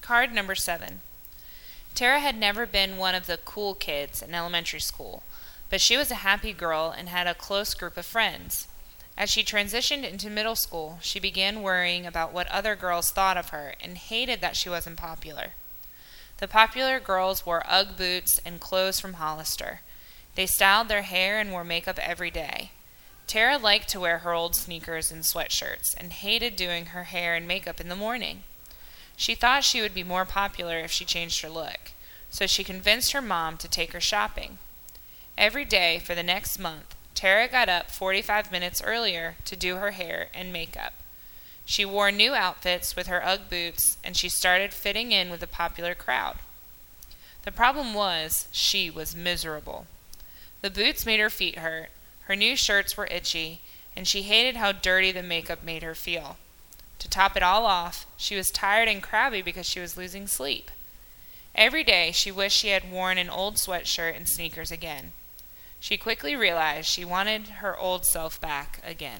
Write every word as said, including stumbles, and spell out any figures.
Card number seven. Tara had never been one of the cool kids in elementary school, but she was a happy girl and had a close group of friends. As she transitioned into middle school, she began worrying about what other girls thought of her and hated that she wasn't popular. The popular girls wore Ugg boots and clothes from Hollister. They styled their hair and wore makeup every day. Tara liked to wear her old sneakers and sweatshirts and hated doing her hair and makeup in the morning. She thought she would be more popular if she changed her look, so she convinced her mom to take her shopping. Every day for the next month, Tara got up forty-five minutes earlier to do her hair and makeup. She wore new outfits with her Ugg boots, and she started fitting in with the popular crowd. The problem was, she was miserable. The boots made her feet hurt, her new shirts were itchy, and she hated how dirty the makeup made her feel. To top it all off, she was tired and crabby because she was losing sleep. Every day she wished she had worn an old sweatshirt and sneakers again. She quickly realized she wanted her old self back again.